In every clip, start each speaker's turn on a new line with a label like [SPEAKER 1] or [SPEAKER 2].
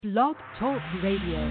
[SPEAKER 1] Blog Talk Radio.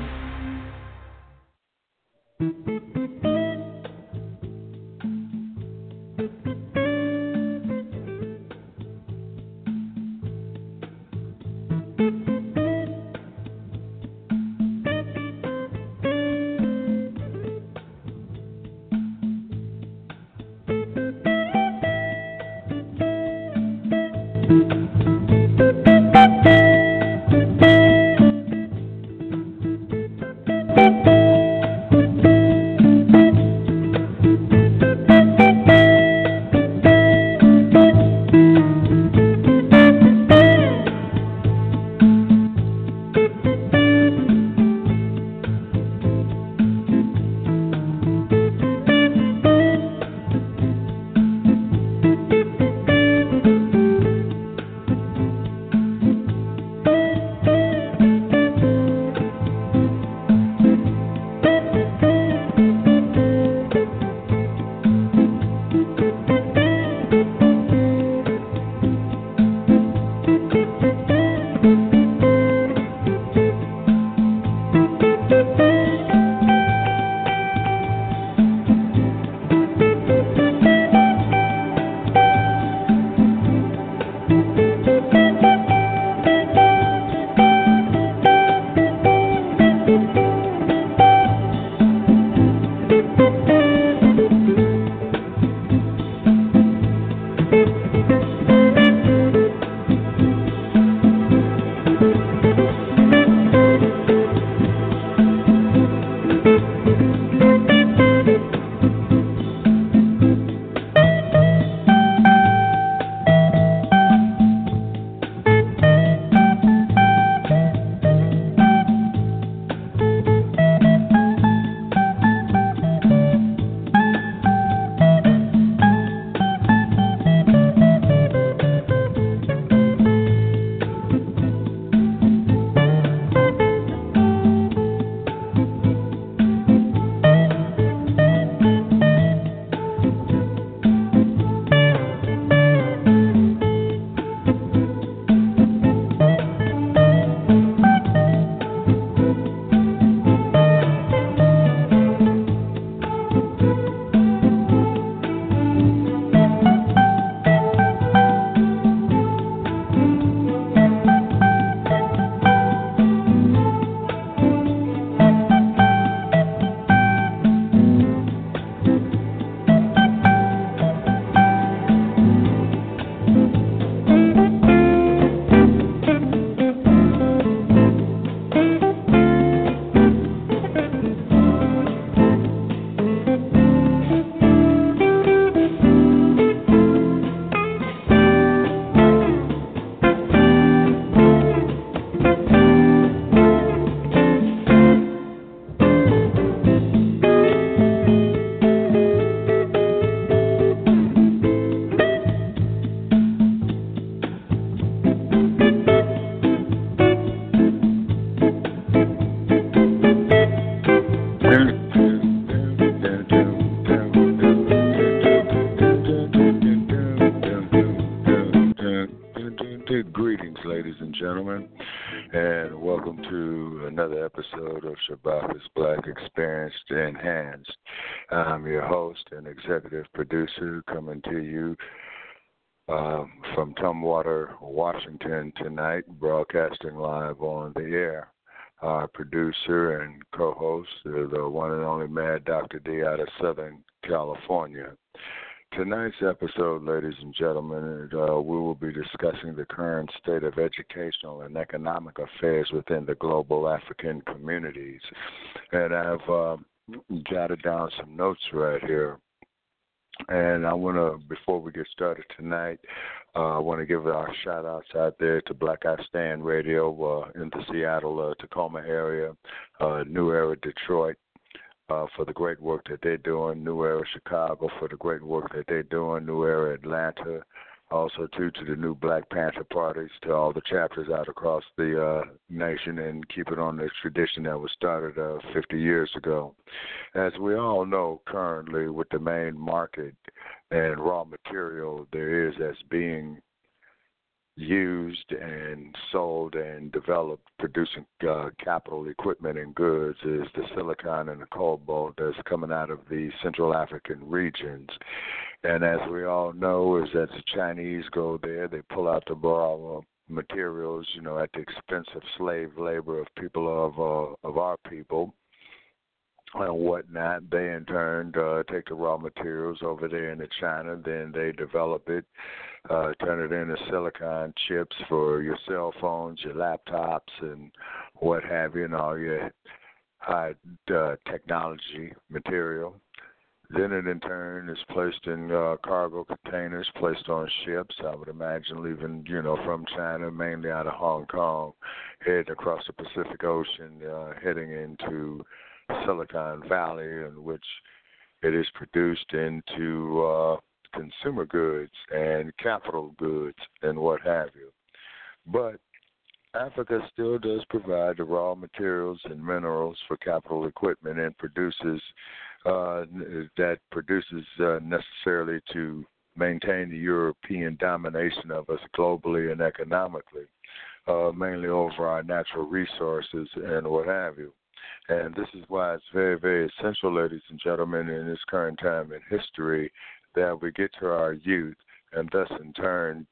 [SPEAKER 2] Greetings, ladies and gentlemen, and welcome to another episode of Shabbat's Black Experienced Enhanced. I'm your host and executive producer coming to you from Tumwater, Washington tonight, broadcasting live on the air. Our producer and co-host, the one and only Mad Dr. D out of Southern California. Tonight's episode, ladies and gentlemen, we will be discussing the current state of educational and economic affairs within the global African communities. And I've jotted down some notes right here. And I want to, before we get started tonight, I want to give our shout-outs out there to Black Eye Stand Radio in the Seattle, Tacoma area, New Era Detroit, for the great work that they're doing, New Era Chicago for the great work that they're doing, New Era Atlanta, also too to the new Black Panther parties, to all the chapters out across the nation, and keep it on the tradition that was started 50 years ago. As we all know, currently with the main market and raw material there is as being used and sold and developed producing capital equipment and goods is the silicon and the cobalt that's coming out of the Central African regions. And as we all know, is that the Chinese go there, they pull out the raw materials, at the expense of slave labor of people of our people and whatnot. They in turn take the raw materials over there into China, then they develop it, turn it into silicon chips for your cell phones, your laptops, and what have you, and all your high technology material. Then it in turn is placed in cargo containers, placed on ships, I would imagine leaving, from China, mainly out of Hong Kong, heading across the Pacific Ocean, heading into Silicon Valley, in which it is produced into consumer goods and capital goods and what have you. But Africa still does provide the raw materials and minerals for capital equipment and produces necessarily to maintain the European domination of us globally and economically, mainly over our natural resources and what have you. And this is why it's very, very essential, ladies and gentlemen, in this current time in history, that we get to our youth and thus in turn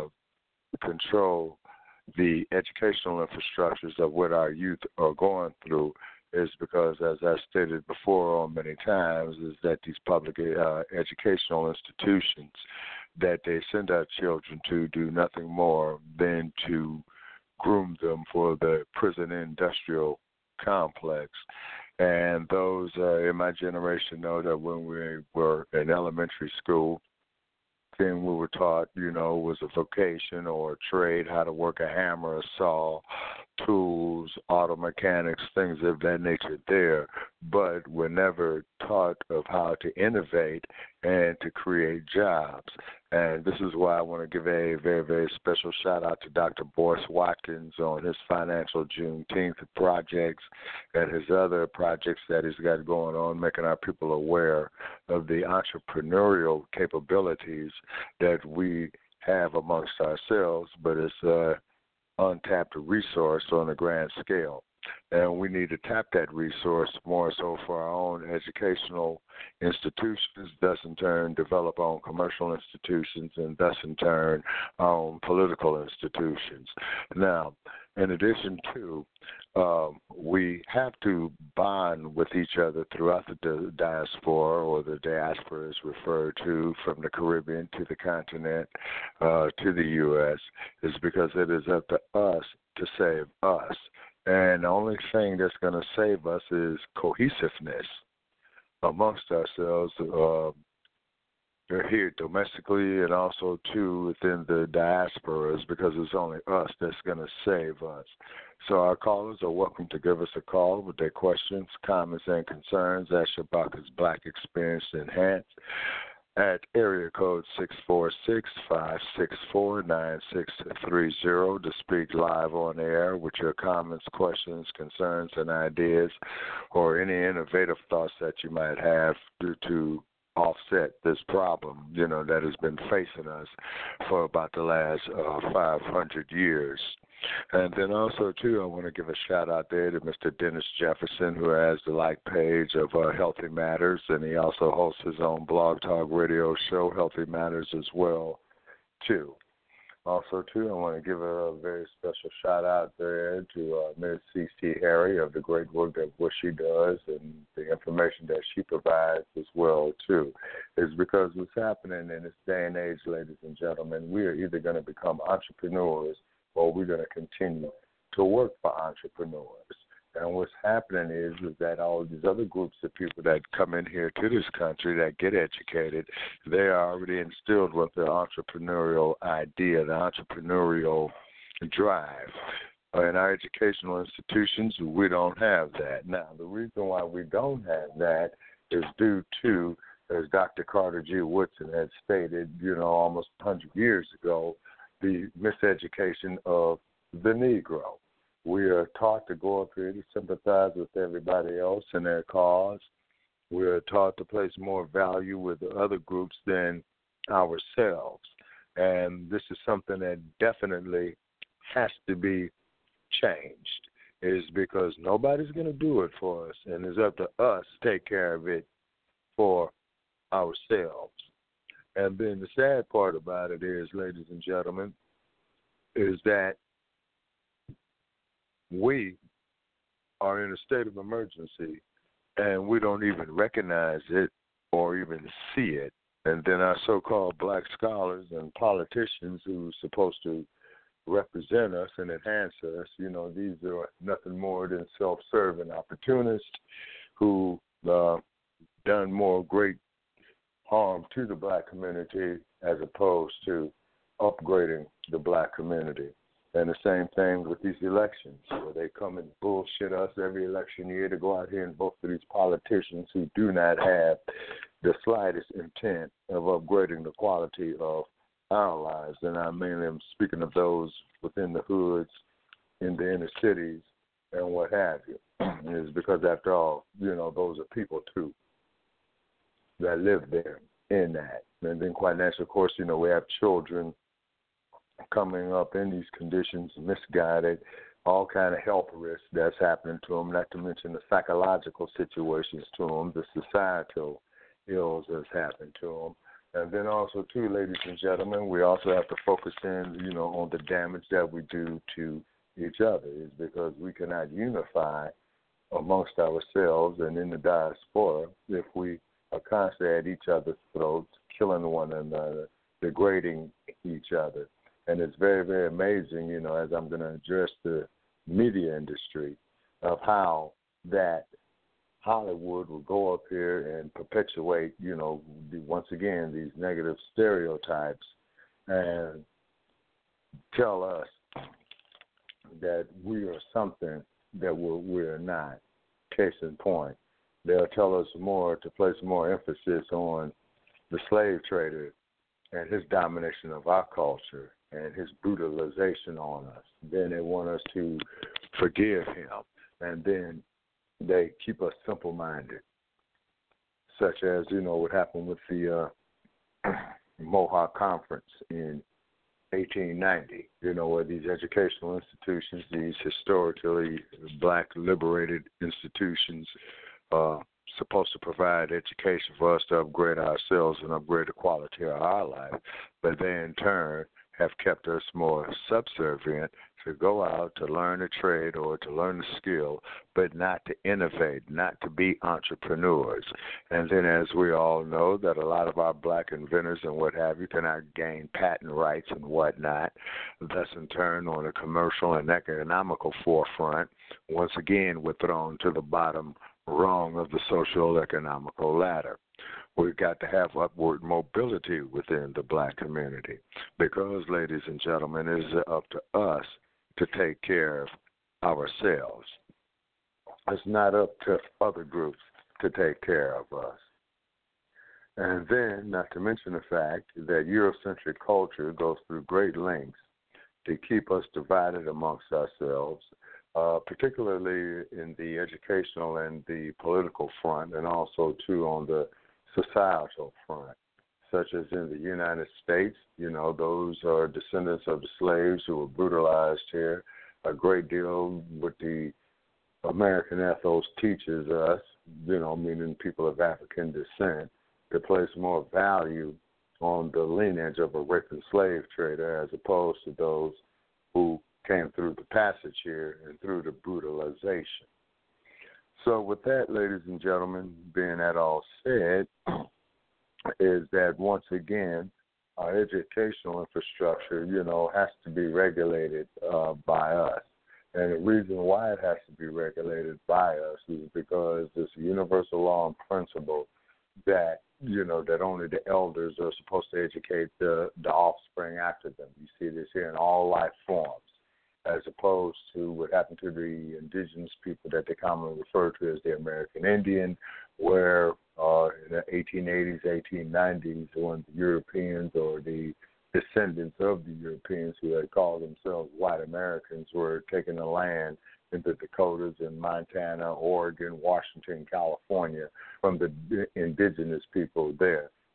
[SPEAKER 2] control the educational infrastructures of what our youth are going through, is because, as I stated before on many times, is that these public educational institutions that they send our children to do nothing more than to groom them for the prison industrial complex. And those in my generation know that when we were in elementary school, thing we were taught, was a vocation or a trade, how to work a hammer, a saw, tools, auto mechanics, things of that nature there, but we're never taught of how to innovate and to create jobs. And this is why I want to give a very, very special shout out to Dr. Boris Watkins on his Financial Juneteenth projects and his other projects that he's got going on, making our people aware of the entrepreneurial capabilities that we have amongst ourselves, but it's untapped resource on a grand scale. And we need to tap that resource more so for our own educational institutions, thus in turn develop our own commercial institutions, and thus in turn our own political institutions. Now, in addition to, we have to bond with each other throughout the diaspora, or the diaspora is referred to, from the Caribbean to the continent to the U.S., is because it is up to us to save us. And the only thing that's going to save us is cohesiveness amongst ourselves here domestically and also, too, within the diasporas, because it's only us that's going to save us. So our callers are welcome to give us a call with their questions, comments, and concerns at Shabaka's Black Experience Enhanced at area code 646-564-9630 to speak live on air with your comments, questions, concerns, and ideas, or any innovative thoughts that you might have to offset this problem, that has been facing us for about the last 500 years. And then also, too, I want to give a shout-out there to Mr. Dennis Jefferson, who has the like page of Healthy Matters, and he also hosts his own blog talk radio show, Healthy Matters, as well, too. Also, too, I want to give a very special shout-out there to Ms. C.C. Harry of the great work that what she does and the information that she provides as well, too. Is because what's happening in this day and age, ladies and gentlemen, we are either going to become entrepreneurs or we're going to continue to work for entrepreneurs. And what's happening is that all these other groups of people that come in here to this country that get educated, they are already instilled with the entrepreneurial idea, the entrepreneurial drive. In our educational institutions, we don't have that. Now, the reason why we don't have that is due to, as Dr. Carter G. Woodson had stated, almost 100 years ago, the miseducation of the Negro. We are taught to go up here to sympathize with everybody else and their cause. We are taught to place more value with other groups than ourselves. and this is something that definitely has to be changed, is because nobody's going to do it for us, and it's up to us to take care of it for ourselves. And then the sad part about it is, ladies and gentlemen, is that we are in a state of emergency, and we don't even recognize it or even see it. And then our so-called black scholars and politicians who are supposed to represent us and enhance us, these are nothing more than self-serving opportunists who done more great harm to the black community as opposed to upgrading the black community. And the same thing with these elections, where they come and bullshit us every election year to go out here and vote for these politicians who do not have the slightest intent of upgrading the quality of our lives. And I mainly am speaking of those within the hoods, in the inner cities, and what have you. It's because, after all, those are people, too, that live there in that. And then, quite naturally, of course, we have children coming up in these conditions, misguided, all kind of health risks that's happening to them, not to mention the psychological situations to them, the societal ills that's happened to them. And then also, too, ladies and gentlemen, we also have to focus in, on the damage that we do to each other, is because we cannot unify amongst ourselves and in the diaspora if we are constantly at each other's throats, killing one another, degrading each other. And it's very, very amazing, as I'm going to address the media industry, of how that Hollywood will go up here and perpetuate, once again, these negative stereotypes and tell us that we are something that we're not. Case in point, they'll tell us to place more emphasis on the slave trader and his domination of our culture and his brutalization on us. Then they want us to forgive him, and then they keep us simple-minded, such as, what happened with the Mohawk Conference in 1890, where these educational institutions, these historically black liberated institutions, supposed to provide education for us to upgrade ourselves and upgrade the quality of our life, but they in turn have kept us more subservient to go out to learn a trade or to learn a skill, but not to innovate, not to be entrepreneurs. And then, as we all know, that a lot of our black inventors and what have you cannot gain patent rights and whatnot, thus in turn on a commercial and economical forefront, once again we're thrown to the bottom rung of the social economical ladder. We've got to have upward mobility within the black community because, ladies and gentlemen, it is up to us to take care of ourselves. It's not up to other groups to take care of us. And then, not to mention the fact that Eurocentric culture goes through great lengths to keep us divided amongst ourselves, particularly in the educational and the political front, and also, too, on the societal front, such as in the United States. Those are descendants of the slaves who were brutalized here. A great deal what the American ethos teaches us, meaning people of African descent, to place more value on the lineage of a raping slave trader as opposed to those who came through the passage here and through the brutalization. So with that, ladies and gentlemen, being that all said, is that once again, our educational infrastructure, has to be regulated by us. And the reason why it has to be regulated by us is because it's a universal law and principle that, that only the elders are supposed to educate the offspring after them. You see this here in all life forms, as opposed to what happened to the indigenous people that they commonly refer to as the American Indian, where in the 1880s, 1890s, when the Europeans or the descendants of the Europeans who had called themselves white Americans were taking the land in the Dakotas and Montana, Oregon, Washington, California from the indigenous people there.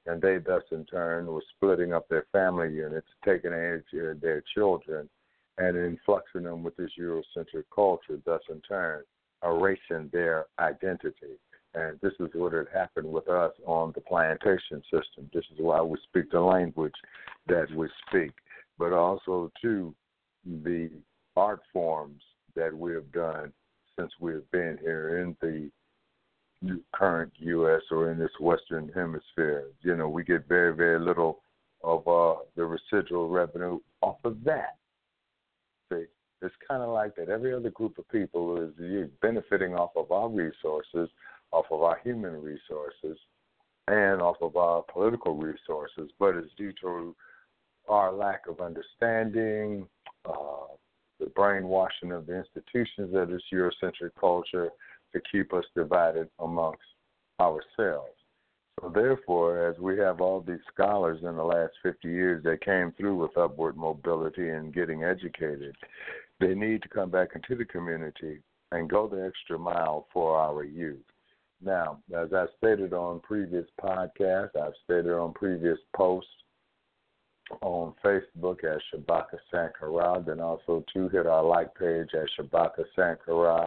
[SPEAKER 2] and they thus in turn were splitting up their family units, taking advantage of their children, and influxing them with this Eurocentric culture, thus in turn erasing their identity. And this is what had happened with us on the plantation system. This is why we speak the language that we speak, but also, too, the art forms that we have done since we have been here in the current U.S. or in this Western Hemisphere. You know, we get very, very little of the residual revenue off of that. See, it's kind of like that. Every other group of people is benefiting off of our resources, off of our human resources, and off of our political resources, but it's due to our lack of understanding, the brainwashing of the institutions of this Eurocentric culture to keep us divided amongst ourselves. So therefore, as we have all these scholars in the last 50 years that came through with upward mobility and getting educated, they need to come back into the community and go the extra mile for our youth. Now, as I stated on previous podcasts, I've stated on previous posts on Facebook at Shabaka Sankara, then also to hit our like page at Shabaka Sankara.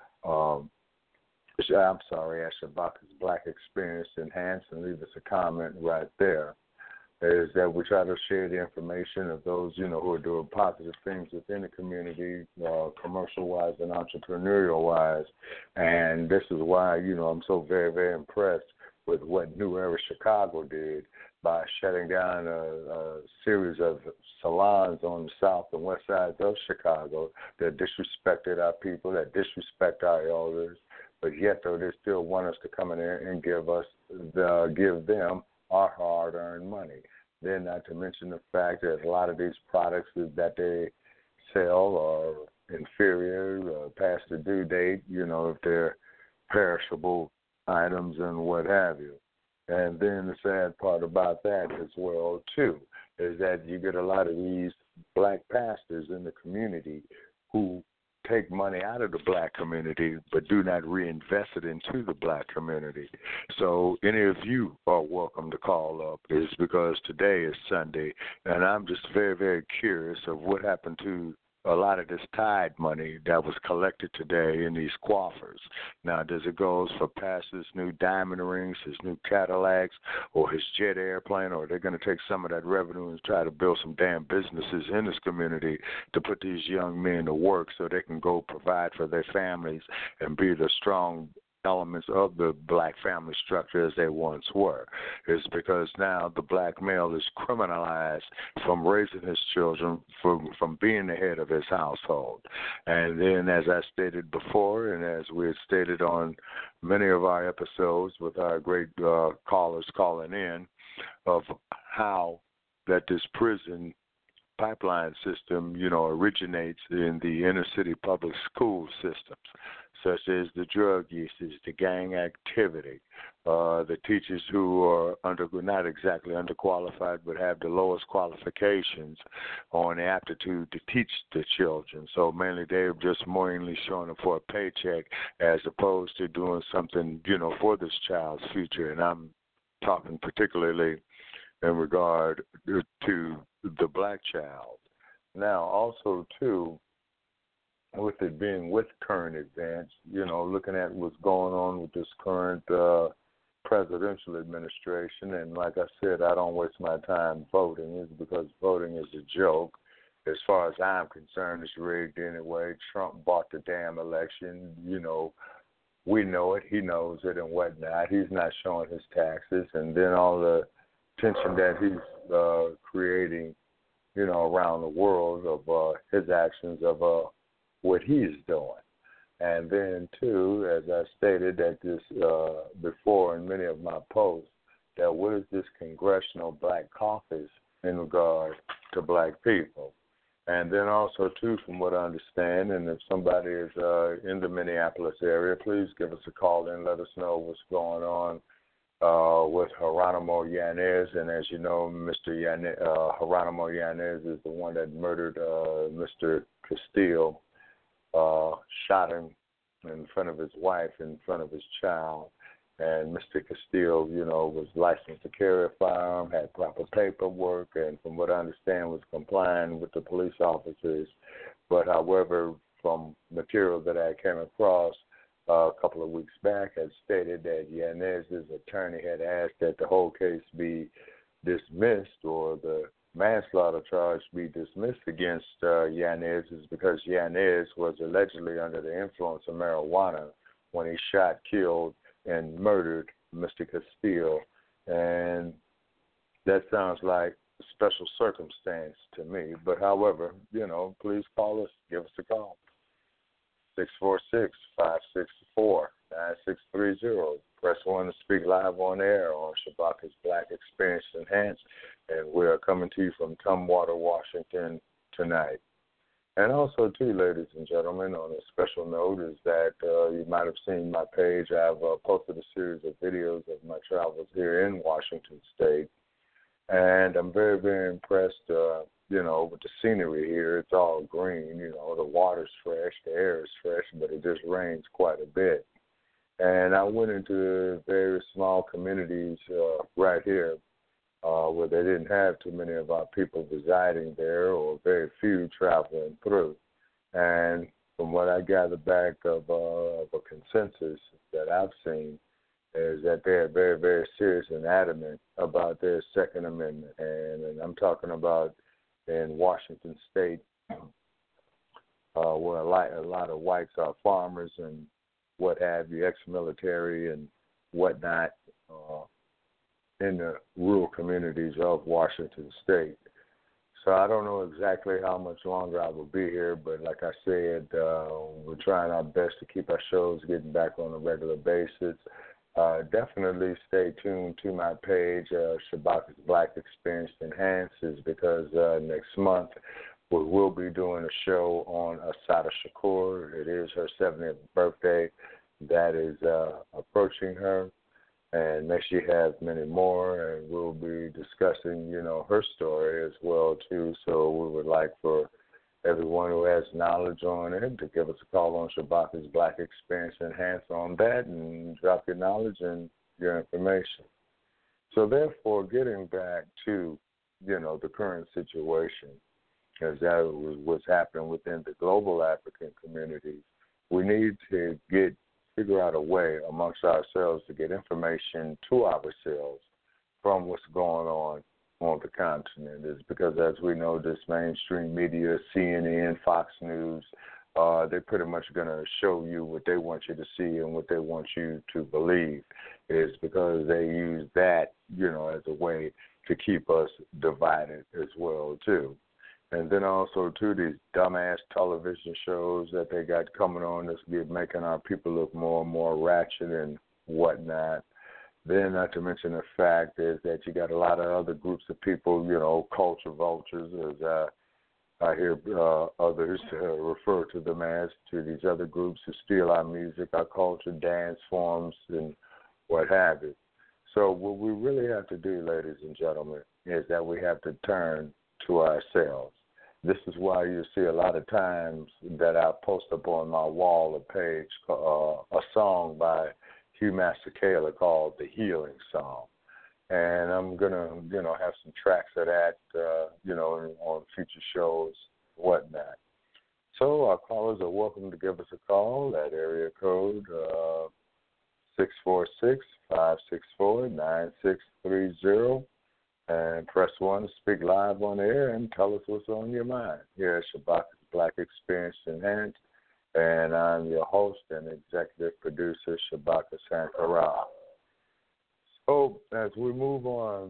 [SPEAKER 2] I'm sorry, at Shabaka's Black Experience Enhanced, and leave us a comment right there. Is that we try to share the information of those, you know, who are doing positive things within the community, commercial-wise and entrepreneurial-wise. And this is why, you know, I'm so very, very impressed with what New Era Chicago did by shutting down a series of salons on the south and west sides of Chicago that disrespected our people, that disrespect our elders, but yet though they still want us to come in there and give them our hard-earned money. Then not to mention the fact that a lot of these products that they sell are inferior, past the due date, you know, if they're perishable items and what have you. And then the sad part about that as well, too, is that you get a lot of these black pastors in the community who take money out of the black community but do not reinvest it into the black community. So any of you are welcome to call up, is because today is Sunday, and I'm just very, very curious of what happened to a lot of this Tide money that was collected today in these coffers. Now, does it go for Pastor's new diamond rings, his new Cadillacs, or his jet airplane, or are they going to take some of that revenue and try to build some damn businesses in this community to put these young men to work so they can go provide for their families and be the strong elements of the black family structure as they once were? Is because now the black male is criminalized from raising his children, from being the head of his household. And then, as I stated before, and as we had stated on many of our episodes with our great callers calling in, of how that this prison pipeline system, you know, originates in the inner city public school systems, such as the drug usage, the gang activity, the teachers who are not exactly underqualified but have the lowest qualifications on the aptitude to teach the children. So mainly they're just mainly showing up for a paycheck as opposed to doing something, you know, for this child's future. And I'm talking particularly in regard to the black child. Now, also, too, with it being with current events, you know, looking at what's going on with this current presidential administration, and like I said, I don't waste my time voting. It's because voting is a joke. As far as I'm concerned, it's rigged anyway. Trump bought the damn election. You know, we know it. He knows it and whatnot. He's not showing his taxes, and then all the tension that he's creating, you know, around the world of his actions of what he's doing. And then, too, as I stated that this before in many of my posts, that what is this congressional black caucus in regard to black people? And then also, too, from what I understand, and if somebody is in the Minneapolis area, please give us a call and let us know what's going on with Geronimo Yanez. And as you know, Mr. Geronimo Yanez is the one that murdered Mr. Castillo, shot him in front of his wife, in front of his child. And Mr. Castillo, was licensed to carry a firearm, had proper paperwork, and from what I understand was complying with the police officers. But however, from material that I came across a couple of weeks back, had stated that Yanez's attorney had asked that the whole case be dismissed or the manslaughter charge be dismissed against Yanez is because Yanez was allegedly under the influence of marijuana when he shot, killed, and murdered Mr. Castillo. And that sounds like a special circumstance to me. But however, please call us, give us a call. 646-564-9630. Press 1 to speak live on air on Shabaka's Black Experience Enhanced. And we are coming to you from Tumwater, Washington tonight. And also, too, ladies and gentlemen, on a special note is that you might have seen my page. I've posted a series of videos of my travels here in Washington State. And I'm very, very impressed, with the scenery here. It's all green, the water's fresh, the air is fresh, but it just rains quite a bit. And I went into various small communities right here where they didn't have too many of our people residing there or very few traveling through. And from what I gather back of a consensus that I've seen is that they are very, very serious and adamant about their Second Amendment. And I'm talking about in Washington State where a lot of whites are farmers and what have you, ex-military and whatnot, in the rural communities of Washington State. So I don't know exactly how much longer I will be here, but like I said, we're trying our best to keep our shows getting back on a regular basis. Definitely stay tuned to my page, Shabaka's Black Experience Enhances, because next month we will be doing a show on Assata Shakur. It is her 70th birthday that is approaching her. And may she have many more, and we'll be discussing, her story as well, too. So we would like for everyone who has knowledge on it to give us a call on Shabaka's Black Experience Enhance on that and drop your knowledge and your information. So therefore, getting back to, the current situation, as that was what's happening within the global African community, we need to figure out a way amongst ourselves to get information to ourselves from what's going on the continent. Is because, as we know, this mainstream media, CNN, Fox News, they're pretty much going to show you what they want you to see and what they want you to believe. Is because they use that, as a way to keep us divided as well, too. And then also, too, these dumbass television shows that they got coming on that's making our people look more and more ratchet and whatnot. Then, not to mention the fact is that you got a lot of other groups of people, culture vultures, as I hear others refer to them as, to these other groups who steal our music, our culture, dance forms, and what have you. So what we really have to do, ladies and gentlemen, is that we have to turn to ourselves. This is why you see a lot of times that I post up on my wall a page, a song by Hugh Masekela called The Healing Song. And I'm going to, have some tracks of that, on future shows, whatnot. So our callers are welcome to give us a call at area code 646-564-9630. And press 1 to speak live on air and tell us what's on your mind. Here at Shabaka's Black Experience Enhanced, and I'm your host and executive producer, Shabaka Sankara. So as we move on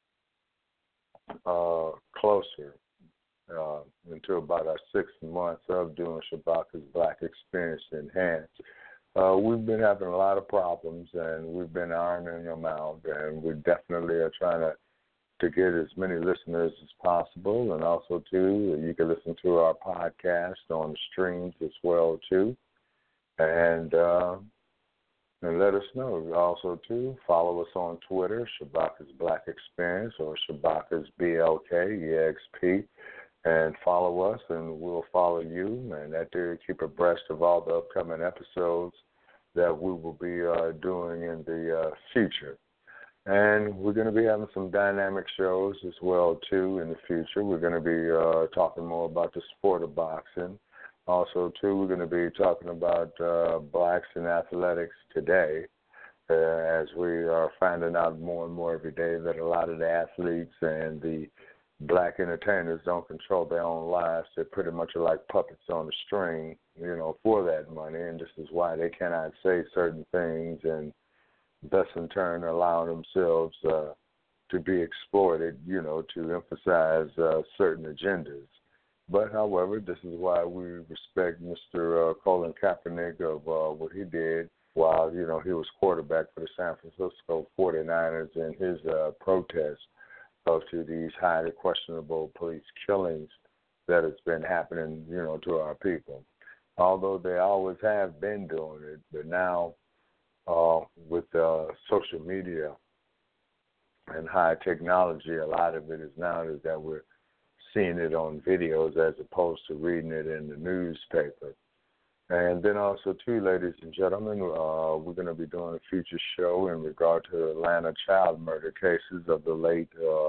[SPEAKER 2] closer into about our 6 months of doing Shabaka's Black Experience Enhanced, we've been having a lot of problems, and we've been ironing them out, and we definitely are trying to get as many listeners as possible. And also, too, you can listen to our podcast on the streams as well, too. And let us know. Also, too, follow us on Twitter, Shabaka's Black Experience, or Shabaka's BLK, and follow us, and we'll follow you. And that there, keep abreast of all the upcoming episodes that we will be doing in the future. And we're going to be having some dynamic shows as well, too, in the future. We're going to be talking more about the sport of boxing. Also, too, we're going to be talking about blacks in athletics today, as we are finding out more and more every day that a lot of the athletes and the black entertainers don't control their own lives. They're pretty much like puppets on a string, for that money, and this is why they cannot say certain things, and thus in turn allow themselves to be exploited, to emphasize certain agendas. But, however, this is why we respect Mr. Colin Kaepernick of what he did while, he was quarterback for the San Francisco 49ers in his protest to these highly questionable police killings that has been happening, to our people. Although they always have been doing it, but now with social media and high technology, a lot of it is now that we're seeing it on videos as opposed to reading it in the newspaper. And then also, too, ladies and gentlemen, we're going to be doing a future show in regard to Atlanta child murder cases of the late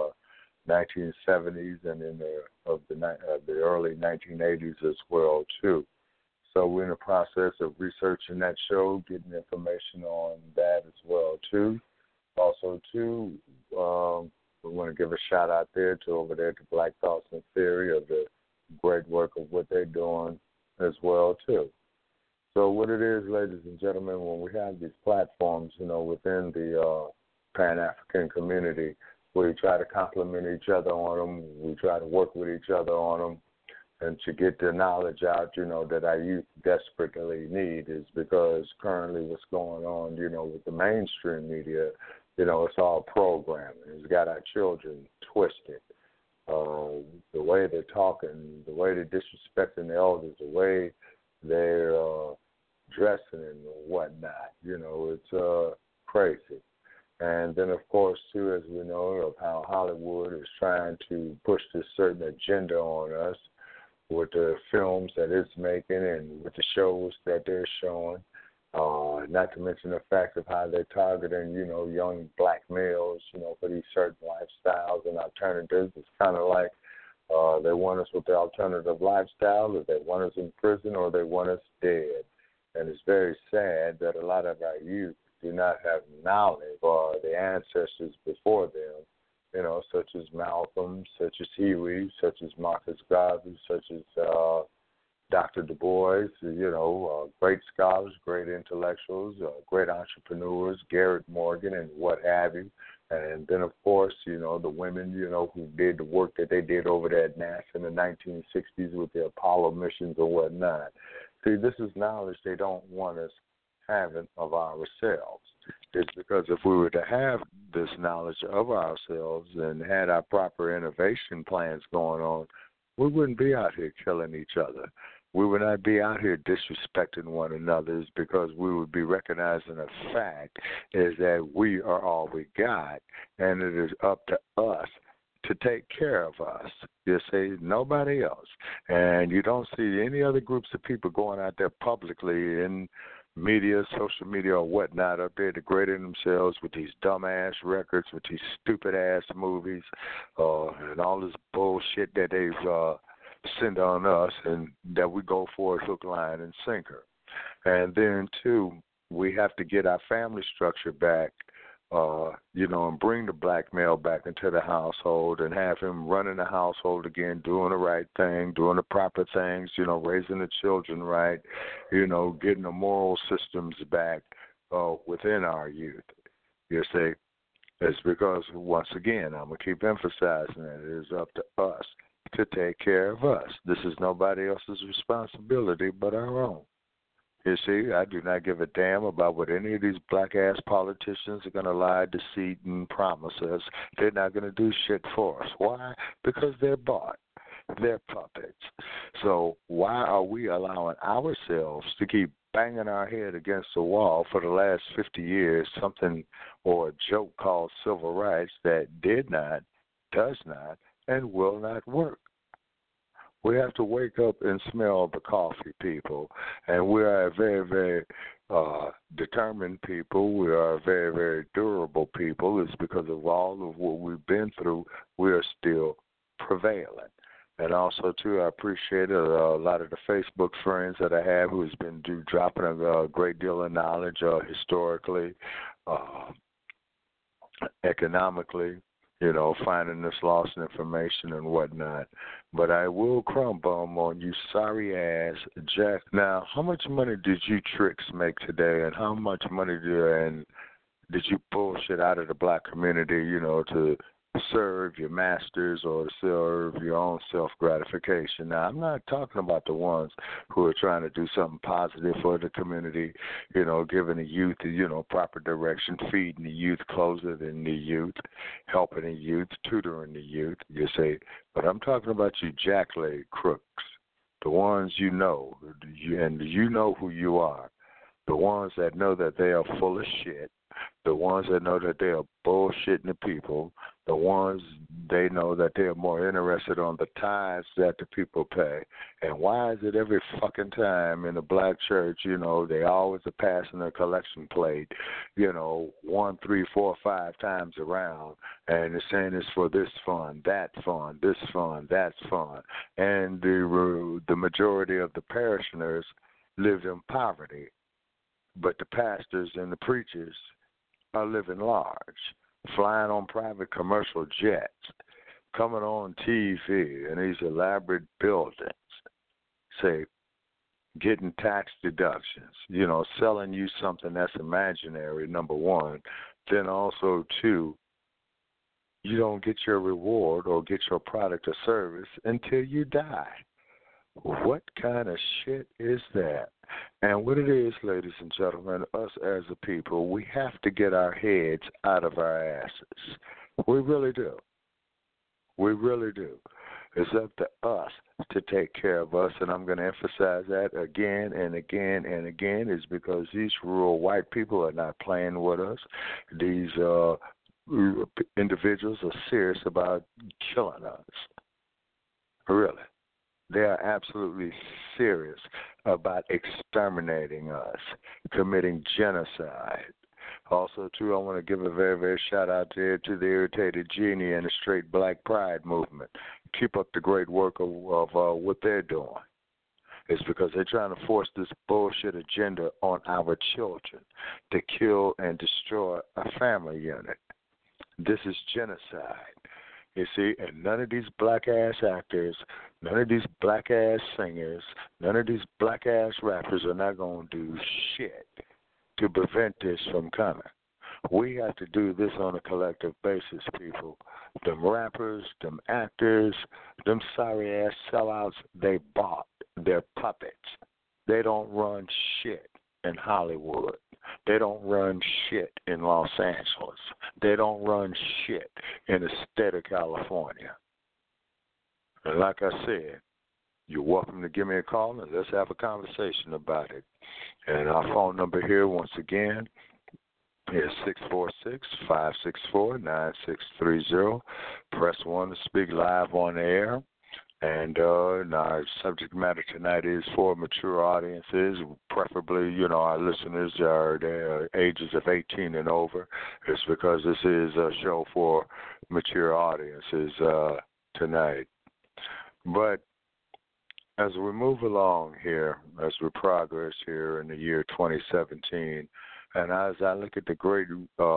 [SPEAKER 2] 1970s and in the early 1980s as well, too. So we're in the process of researching that show, getting information on that as well, too. Also, too, we want to give a shout out there to Black Thoughts and Theory of the great work of what they're doing as well, too. So what it is, ladies and gentlemen, when we have these platforms, within the Pan-African community, we try to complement each other on them. We try to work with each other on them. And to get the knowledge out, that our youth desperately need is because currently what's going on, with the mainstream media, it's all programming. It's got our children twisted. The way they're talking, the way they're disrespecting the elders, the way they're dressing and whatnot, it's crazy. And then, of course, too, as we know, of how Hollywood is trying to push this certain agenda on us, with the films that it's making and with the shows that they're showing, not to mention the fact of how they're targeting, young black males, for these certain lifestyles and alternatives. It's kind of like they want us with the alternative lifestyle, or they want us in prison, or they want us dead. And it's very sad that a lot of our youth do not have knowledge or the ancestors before them, such as Malcolm, such as Huey, such as Marcus Garvey, such as Dr. Du Bois, great scholars, great intellectuals, great entrepreneurs, Garrett Morgan, and what have you. And then, of course, the women, who did the work that they did over there at NASA in the 1960s with the Apollo missions and whatnot. See, this is knowledge they don't want us having of ourselves. It's because if we were to have this knowledge of ourselves and had our proper innovation plans going on, we wouldn't be out here killing each other. We would not be out here disrespecting one another. It's because we would be recognizing a fact is that we are all we got, and it is up to us to take care of us. You see, nobody else. And you don't see any other groups of people going out there publicly in media, social media, or whatnot up there degrading themselves with these dumbass records, with these stupid-ass movies, and all this bullshit that they've sent on us and that we go for it hook, line, and sinker. And then, too, we have to get our family structure back, and bring the black male back into the household and have him running the household again, doing the right thing, doing the proper things, raising the children right, getting the moral systems back within our youth. You see, it's because, once again, I'm going to keep emphasizing that it is up to us to take care of us. This is nobody else's responsibility but our own. You see, I do not give a damn about what any of these black-ass politicians are going to lie, deceit, and promise us. They're not going to do shit for us. Why? Because they're bought. They're puppets. So why are we allowing ourselves to keep banging our head against the wall for the last 50 years, something or a joke called civil rights that did not, does not, and will not work? We have to wake up and smell the coffee, people. And we are a very, very determined people. We are a very, very durable people. It's because of all of what we've been through, we are still prevailing. And also, too, I appreciate a lot of the Facebook friends that I have who's been dropping a great deal of knowledge historically, economically, finding this lost information and whatnot. But I will crumb on you, sorry ass Jack. Now, how much money did you tricks make today, and how much money did you bullshit out of the black community, to serve your masters or serve your own self-gratification? Now, I'm not talking about the ones who are trying to do something positive for the community, giving the youth, proper direction, feeding the youth, clothing the youth, helping the youth, tutoring the youth, you see. But I'm talking about you jackleg crooks, the ones and you know who you are, the ones that know that they are full of shit, the ones that know that they are bullshitting the people, the ones they know that they are more interested on the tithes that the people pay. And why is it every fucking time in the black church, they always are passing a collection plate, 1, 3, 4, 5 times around, and they're saying it's for this fund, that fund, this fund, that fund. And the majority of the parishioners lived in poverty, but the pastors and the preachers are living large, flying on private commercial jets, coming on TV in these elaborate buildings, say, getting tax deductions, selling you something that's imaginary, number one. Then also, two, you don't get your reward or get your product or service until you die. What kind of shit is that? And what it is, ladies and gentlemen, us as a people, we have to get our heads out of our asses. We really do. We really do. It's up to us to take care of us, and I'm going to emphasize that again and again and again, is because these rural white people are not playing with us. These individuals are serious about killing us. Really. They are absolutely serious about exterminating us, committing genocide. Also, too, I want to give a very, very shout-out there to the Irritated Genie and the Straight Black Pride movement. Keep up the great work of what they're doing. It's because they're trying to force this bullshit agenda on our children to kill and destroy a family unit. This is genocide. You see, and none of these black-ass actors, none of these black-ass singers, none of these black-ass rappers are not going to do shit to prevent this from coming. We have to do this on a collective basis, people. Them rappers, them actors, them sorry-ass sellouts, they bought. They're puppets. They don't run shit in Hollywood. They don't run shit in Los Angeles. They don't run shit in the state of California. And like I said, you're welcome to give me a call and let's have a conversation about it. And our phone number here, once again, is 646-564-9630. Press 1 to speak live on the air. And our subject matter tonight is for mature audiences, preferably, our listeners are the ages of 18 and over. It's because this is a show for mature audiences tonight. But as we move along here, as we progress here in the year 2017, and as I look at the great,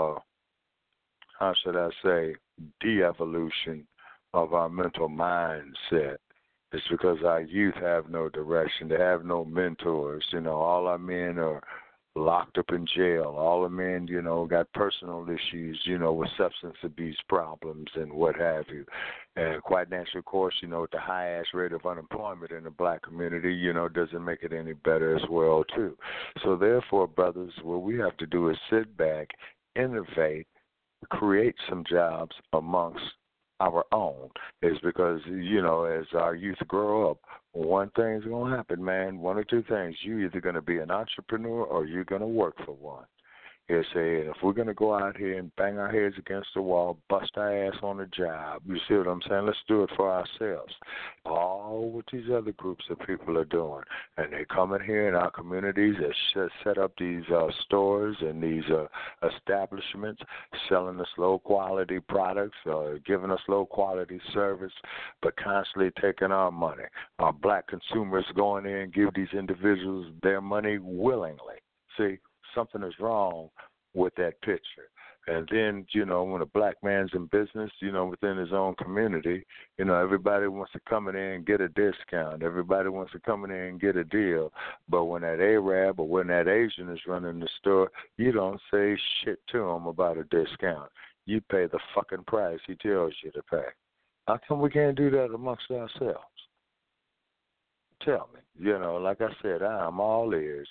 [SPEAKER 2] de-evolution of our mental mindset, it's because our youth have no direction. They have no mentors. All our men are locked up in jail. All the men, got personal issues, with substance abuse problems and what have you. And quite naturally, of course, with the high-ass rate of unemployment in the black community, doesn't make it any better as well, too. So therefore, brothers, what we have to do is sit back, innovate, create some jobs amongst our own. Is because, as our youth grow up, one thing's going to happen, man. One or two things. You're either going to be an entrepreneur or you're going to work for one. He'll say, and if we're going to go out here and bang our heads against the wall, bust our ass on the job, you see what I'm saying? Let's do it for ourselves. All what these other groups of people are doing. And they come in here in our communities and set up these stores and these establishments, selling us low-quality products, giving us low-quality service, but constantly taking our money. Our black consumers going in and give these individuals their money willingly. See, something is wrong with that picture. And then, when a black man's in business, within his own community, everybody wants to come in there and get a discount. Everybody wants to come in there and get a deal. But when that Arab or when that Asian is running the store, you don't say shit to him about a discount. You pay the fucking price he tells you to pay. How come we can't do that amongst ourselves? Tell me. Like I said, I'm all ears.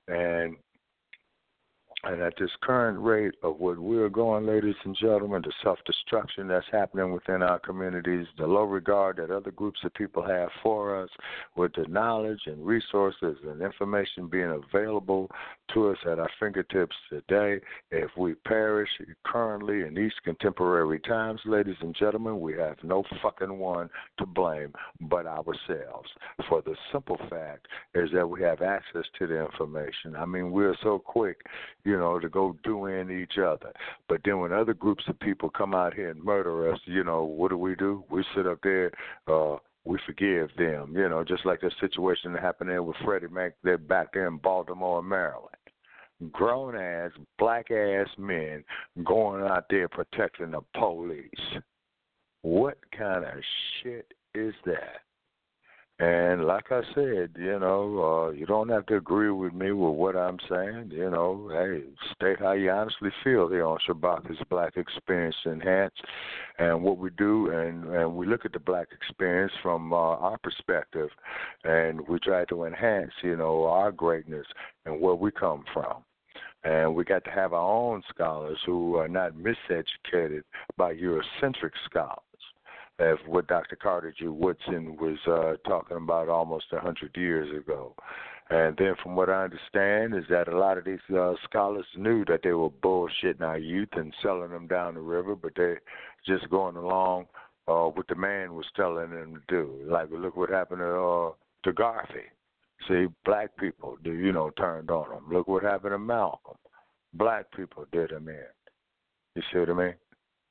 [SPEAKER 2] And at this current rate of what we're going, ladies and gentlemen, the self-destruction that's happening within our communities, the low regard that other groups of people have for us, with the knowledge and resources and information being available to us at our fingertips today, if we perish currently in these contemporary times, ladies and gentlemen, we have no fucking one to blame but ourselves. For the simple fact is that we have access to the information. I mean, we're so quick, to go do in each other. But then when other groups of people come out here and murder us, what do? We sit up there, we forgive them, just like the situation that happened there with Freddie Mac, they're back there in Baltimore, Maryland. Grown-ass, black-ass men going out there protecting the police. What kind of shit is that? And like I said, you don't have to agree with me with what I'm saying. Hey, state how you honestly feel here on Shabaka's Black Experience Enhanced. And what we do, and we look at the black experience from our perspective, and we try to enhance, our greatness and where we come from. And we got to have our own scholars who are not miseducated by Eurocentric scholars. As what Dr. Carter G. Woodson was talking about almost 100 years ago. And then from what I understand is that a lot of these scholars knew that they were bullshitting our youth and selling them down the river, but they're just going along what the man was telling them to do. Like, look what happened to Garvey. See, black people, turned on him. Look what happened to Malcolm. Black people did him in. You see what I mean?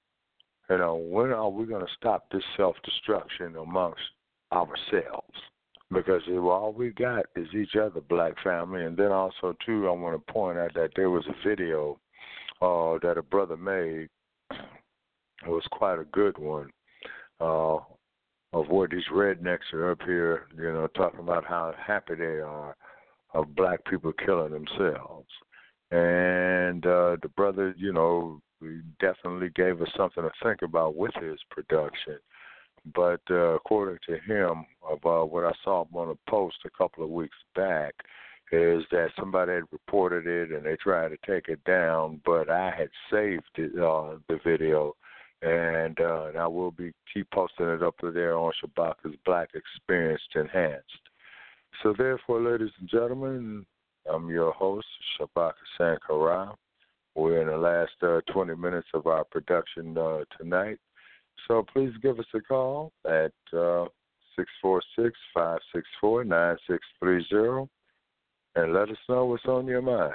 [SPEAKER 2] When are we going to stop this self-destruction amongst ourselves? Because all we got is each other, black family. And then also, too, I want to point out that there was a video that a brother made. It was quite a good one of where these rednecks are up here, talking about how happy they are of black people killing themselves. And the brother, he definitely gave us something to think about with his production. But according to him, about what I saw him on a post a couple of weeks back, is that somebody had reported it and they tried to take it down, but I had saved it, the video, and I will keep posting it up there on Shabaka's Black Experience Enhanced. So therefore, ladies and gentlemen, I'm your host, Shabaka Sankara. We're in the last 20 minutes of our production tonight. So please give us a call at 646-564-9630 and let us know what's on your mind.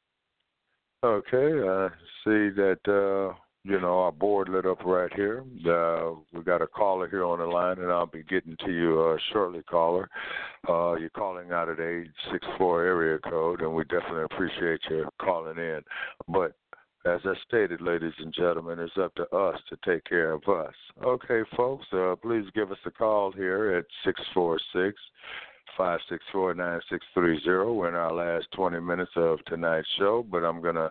[SPEAKER 2] Okay, I see that, our board lit up right here. We got a caller here on the line, and I'll be getting to you shortly, caller. You're calling out of the 864 area code, and we definitely appreciate you calling in. But as I stated, ladies and gentlemen, it's up to us to take care of us. Okay, folks, please give us a call here at 646-564-9630. We're in our last 20 minutes of tonight's show, but I'm going to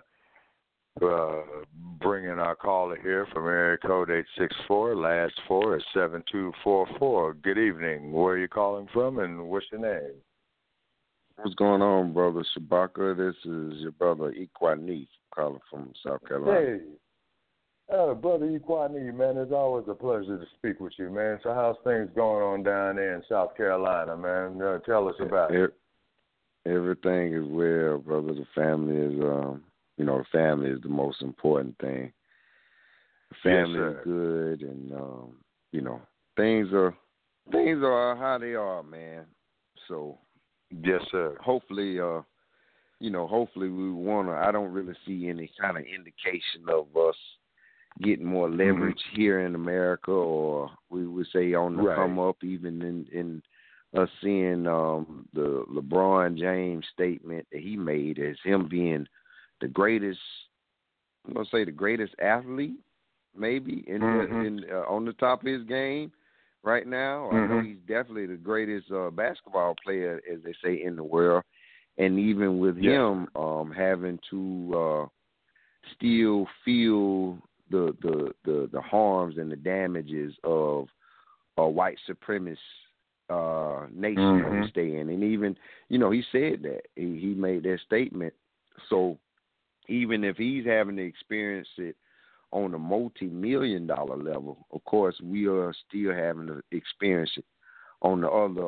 [SPEAKER 2] bring in our caller here from area code 864. Last four is 7244. Good evening. Where are you calling from, and what's your name?
[SPEAKER 3] What's going on, brother Shabaka? This is your brother Ikwani calling from South Carolina.
[SPEAKER 2] Hey, brother Ikwani, man, it's always a pleasure to speak with you, man. So how's things going on down there in South Carolina, man? Tell us about it.
[SPEAKER 3] Everything is well, brother. The family is, the family is the most important thing. The family
[SPEAKER 2] Yes,
[SPEAKER 3] is good, and things are how they are, man. So
[SPEAKER 2] yes, sir.
[SPEAKER 3] hopefully, hopefully we wanna. I don't really see any kind of indication of us getting more leverage here in America, or we would say on the come up, even in us seeing the LeBron James statement that he made as him being the greatest. I'm gonna say the greatest athlete, maybe on the top of his game right now. I know he's definitely the greatest basketball player, as they say, in the world. And even with him having to still feel the harms and the damages of a white supremacist nation that we stay in. And even, he said that. He made that statement. So even if he's having to experience it on a multi-million-dollar level, of course, we are still having to experience it on the other,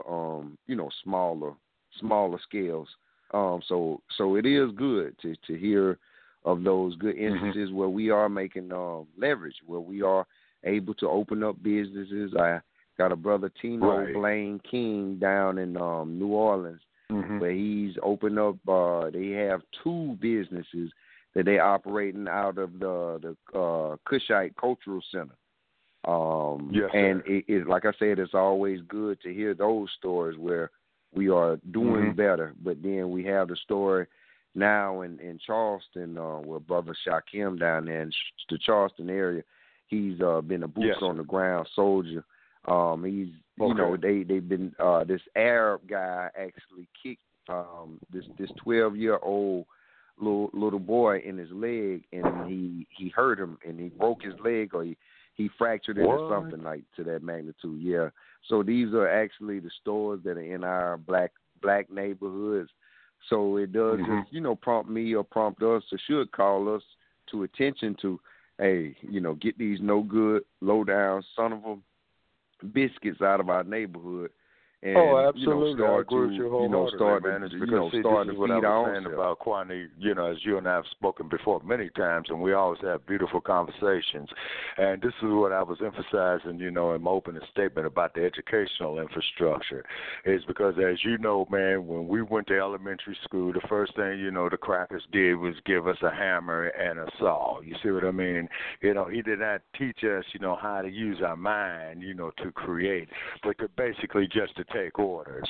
[SPEAKER 3] smaller scales. So it is good to hear of those good instances where we are making leverage, where we are able to open up businesses. I got a brother, Tino Blaine King, down in New Orleans, where he's opened up. They have 2 businesses that they operating out of the Cushite Cultural Center. And it, like I said, it's always good to hear those stories where we are doing better. But then we have the story now in Charleston, where Brother Shakim down there in the Charleston area, he's been a boots on the ground soldier. He's they've been this Arab guy actually kicked this 12-year-old little boy in his leg, and he hurt him, and he broke his leg, or he fractured it or something like to that magnitude. Yeah. So these are actually the stores that are in our black neighborhoods. So it does just, prompt me or prompt us, or should call us to attention to, hey, get these no good, low down son of a biscuits out of our neighborhood. And,
[SPEAKER 2] absolutely.
[SPEAKER 3] Start
[SPEAKER 2] I agree with you wholeheartedly, man. It's because,
[SPEAKER 3] start
[SPEAKER 2] this
[SPEAKER 3] to
[SPEAKER 2] is what
[SPEAKER 3] feed
[SPEAKER 2] I was
[SPEAKER 3] our
[SPEAKER 2] saying
[SPEAKER 3] own
[SPEAKER 2] about Kwani, as you and I have spoken before many times, and we always have beautiful conversations. And this is what I was emphasizing, in my opening statement about the educational infrastructure, is because, as you know, man, when we went to elementary school, the first thing, the crackers did was give us a hammer and a saw. You see what I mean? He did not teach us, how to use our mind, to create, but basically just to take orders.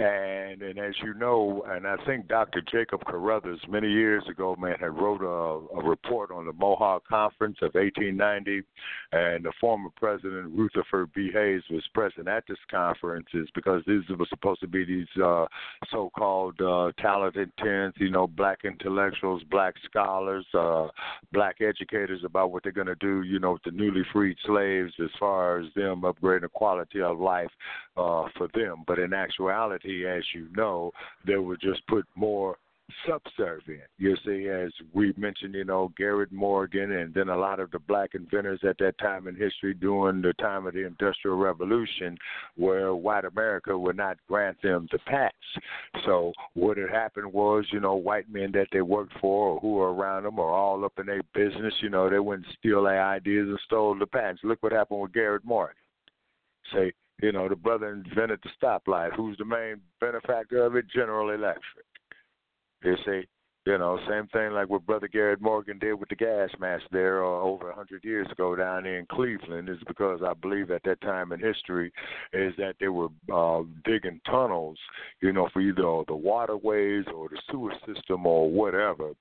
[SPEAKER 2] And as you know, and I think Dr. Jacob Carruthers many years ago, man, had wrote a report on the Mohawk Conference of 1890, and the former president, Rutherford B. Hayes, was present at this conference, is because these were supposed to be these so-called talented tens, black intellectuals, black scholars, black educators about what they're going to do, with the newly freed slaves as far as them upgrading the quality of life for them. But in actuality, as you know, they would just put more subservient. You see, as we mentioned, Garrett Morgan, and then a lot of the black inventors at that time in history during the time of the Industrial Revolution, where white America would not grant them the patents. So what had happened was, white men that they worked for or who were around them are all up in their business. They wouldn't steal their ideas and stole the patents. Look what happened with Garrett Morgan. Say, the brother invented the stoplight. Who's the main benefactor of it? General Electric. You see, same thing like what Brother Garrett Morgan did with the gas mask there over 100 years ago down there in Cleveland, is because I believe at that time in history is that they were digging tunnels, for either the waterways or the sewer system or whatever,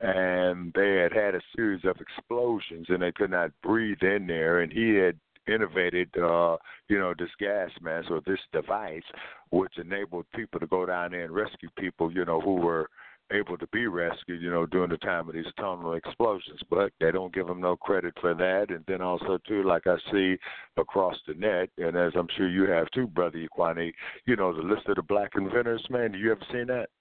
[SPEAKER 2] and they had a series of explosions and they could not breathe in there, and he had innovated, this gas mask or this device, which enabled people to go down there and rescue people, who were able to be rescued, during the time of these tunnel explosions. But they don't give them no credit for that. And then also, too, like I see across the net, and as I'm sure you have too, Brother Equani, the list of the black inventors, man, do you ever seen that?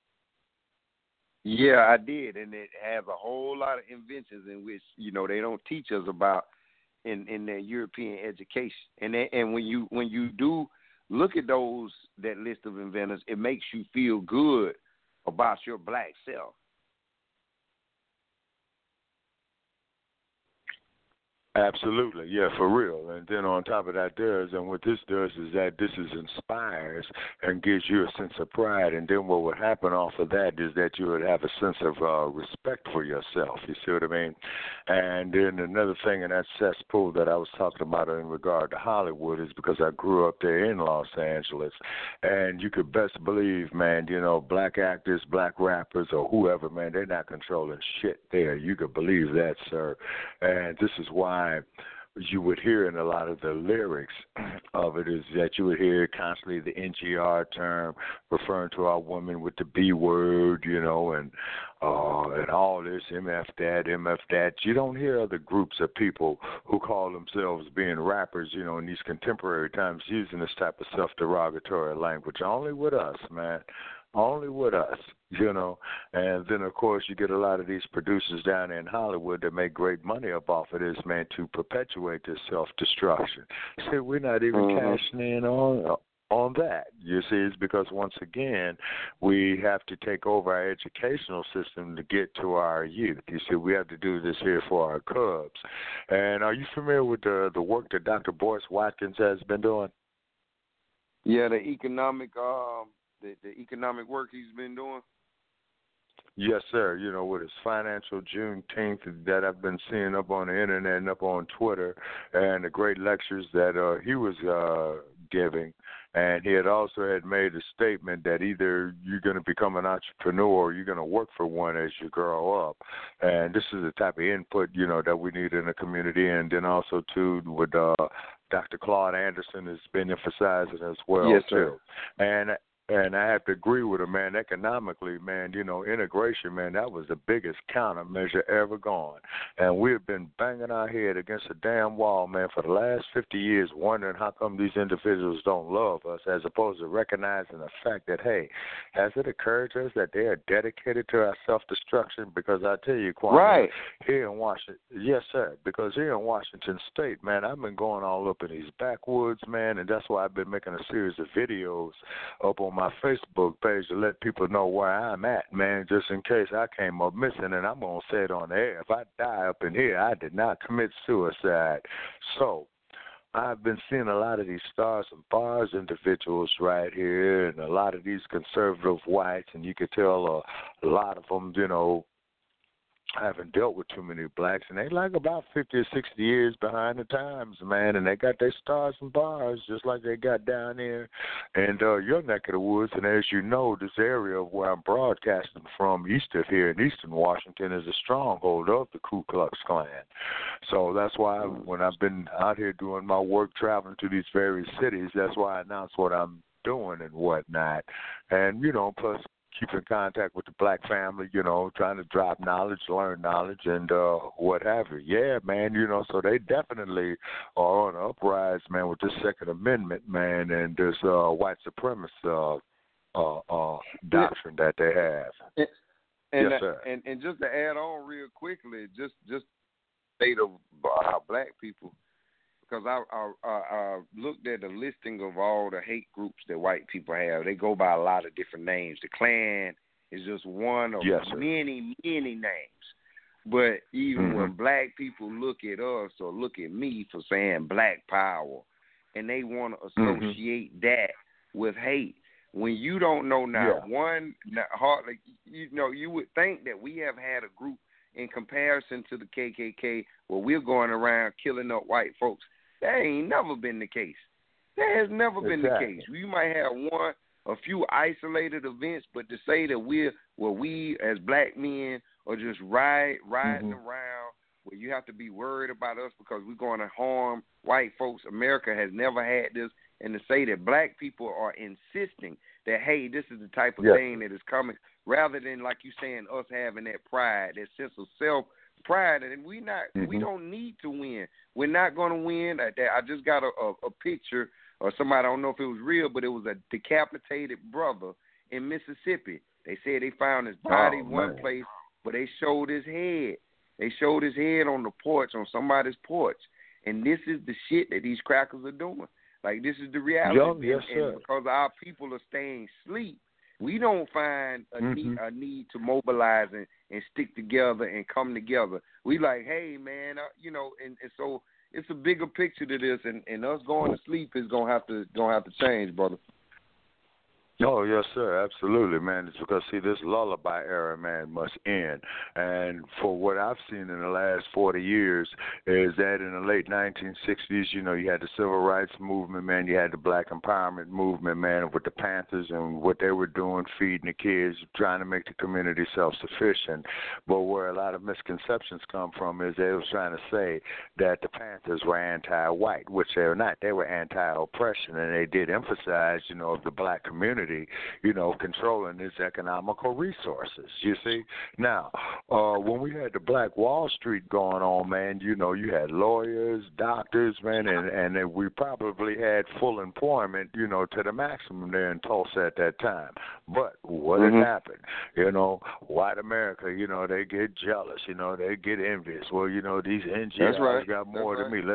[SPEAKER 3] Yeah, I did. And it has a whole lot of inventions in which, they don't teach us about in their European education. And when you do look at that list of inventors, it makes you feel good about your black self.
[SPEAKER 2] Absolutely, yeah, for real. And then on top of that, what this does is that this inspires and gives you a sense of pride. And then what would happen off of that is that you would have a sense of respect for yourself. You see what I mean? And then another thing in that cesspool that I was talking about in regard to Hollywood is because I grew up there in Los Angeles, and you could best believe, man, black actors, black rappers, or whoever, man, they're not controlling shit there. You could believe that, sir. And this is why you would hear in a lot of the lyrics of it is that you would hear constantly the NGR term referring to our women with the B word, and all this MF that. You don't hear other groups of people who call themselves being rappers, in these contemporary times using this type of self-derogatory language. Only with us, man. Only with us, And then, of course, you get a lot of these producers down in Hollywood that make great money up off of this, man, to perpetuate this self-destruction. See, we're not even cashing in on that. You see, it's because, once again, we have to take over our educational system to get to our youth. You see, we have to do this here for our cubs. And are you familiar with the work that Dr. Boyce Watkins has been doing?
[SPEAKER 3] Yeah, the economic the economic work he's been doing?
[SPEAKER 2] Yes, sir. With his financial Juneteenth that I've been seeing up on the internet and up on Twitter, and the great lectures that he was giving. And he had made a statement that either you're going to become an entrepreneur or you're going to work for one as you grow up. And this is the type of input, that we need in the community. And then also, too, with Dr. Claude Anderson has been emphasizing as well,
[SPEAKER 3] yes,
[SPEAKER 2] too.
[SPEAKER 3] Sir.
[SPEAKER 2] And I have to agree with him, man. Economically, man, integration, man, that was the biggest countermeasure ever gone. And we've been banging our head against a damn wall, man, for the last 50 years, wondering how come these individuals don't love us, as opposed to recognizing the fact that, hey, has it occurred to us that they are dedicated to our self-destruction? Because I tell you, Kwame,
[SPEAKER 3] right.
[SPEAKER 2] Here in Washington, yes, sir, because here in Washington State, man, I've been going all up in these backwoods, man, and that's why I've been making a series of videos up on my Facebook page to let people know where I'm at, man, just in case I came up missing, and I'm going to say it on the air. If I die up in here, I did not commit suicide. So I've been seeing a lot of these stars and bars individuals right here, and a lot of these conservative whites, and you could tell a lot of them, I haven't dealt with too many blacks, and they like about 50 or 60 years behind the times, man, and they got their stars and bars just like they got down there in your neck of the woods. And as you know, this area of where I'm broadcasting from, east of here in eastern Washington, is a stronghold of the Ku Klux Klan. So that's why when I've been out here doing my work, traveling to these various cities, that's why I announce what I'm doing and whatnot. And, plus keep in contact with the black family, trying to drop knowledge, learn knowledge, and what have you. Yeah, man, so they definitely are on the uprise, man, with this Second Amendment, man, and this white supremacist doctrine that they have.
[SPEAKER 3] And,
[SPEAKER 2] yes, sir.
[SPEAKER 3] And just to add on real quickly, just state of our black people, because I looked at the listing of all the hate groups that white people have. They go by a lot of different names. The Klan is just one of many, many names. But even when black people look at us or look at me for saying black power, and they want to associate that with hate, when you don't know one, hardly, you would think that we have had a group in comparison to the KKK where we're going around killing up white folks. That ain't never been the case. That has never been the case. You might have a few isolated events, but to say that we as black men are just riding around where you have to be worried about us because we're going to harm white folks. America has never had this. And to say that black people are insisting that, hey, this is the type of thing that is coming, rather than, like you saying, us having that pride, that sense of self-pride, and we don't need to win. We're not going to win. I just got a picture or somebody, I don't know if it was real, but it was a decapitated brother in Mississippi. They said they found his body one place, but they showed his head. They showed his head on the porch, on somebody's porch. And this is the shit that these crackers are doing. Like, this is the reality. And because our people are staying asleep, we don't find a need to mobilize and stick together and come together. We like, hey, man, and so it's a bigger picture to this, and us going to sleep is gonna have to change, brother.
[SPEAKER 2] Oh, yes, sir. Absolutely, man. It's because, see, this lullaby era, man, must end. And for what I've seen in the last 40 years is that in the late 1960s, you had the civil rights movement, man. You had the black empowerment movement, man, with the Panthers and what they were doing, feeding the kids, trying to make the community self-sufficient. But where a lot of misconceptions come from is they was trying to say that the Panthers were anti-white, which they were not. They were anti-oppression, and they did emphasize, the black community, controlling its economical resources. You see? Now, when we had the Black Wall Street going on, man, you had lawyers, doctors, man, and we probably had full employment, to the maximum there in Tulsa at that time. But what had happened? White America, they get jealous, they get envious. Well, these NGOs got more than me.